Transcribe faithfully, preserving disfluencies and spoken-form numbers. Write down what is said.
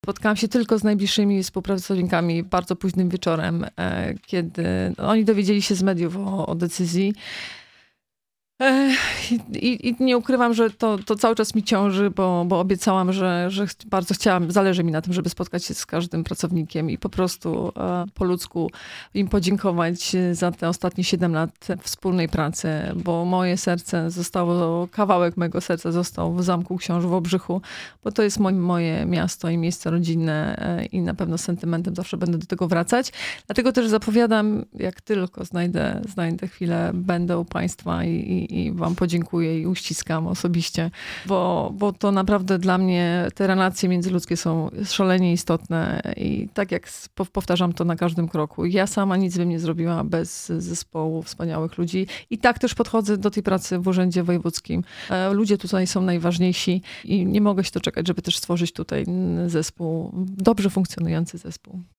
Spotkałam się tylko z najbliższymi współpracownikami bardzo późnym wieczorem, kiedy oni dowiedzieli się z mediów o, o decyzji. I, I nie ukrywam, że to, to cały czas mi ciąży, bo, bo obiecałam, że, że bardzo chciałam, zależy mi na tym, żeby spotkać się z każdym pracownikiem i po prostu po ludzku im podziękować za te ostatnie siedem lat wspólnej pracy, bo moje serce zostało, kawałek mojego serca został w Zamku Książ w Obrzychu, bo to jest moje, moje miasto i miejsce rodzinne i na pewno z sentymentem zawsze będę do tego wracać. Dlatego też zapowiadam, jak tylko znajdę, znajdę chwilę, będę u Państwa i, i i wam podziękuję i uściskam osobiście, bo, bo to naprawdę dla mnie te relacje międzyludzkie są szalenie istotne i tak jak powtarzam to na każdym kroku. Ja sama nic bym nie zrobiła bez zespołu wspaniałych ludzi i tak też podchodzę do tej pracy w Urzędzie Wojewódzkim. Ludzie tutaj są najważniejsi i nie mogę się doczekać, żeby też stworzyć tutaj zespół, dobrze funkcjonujący zespół.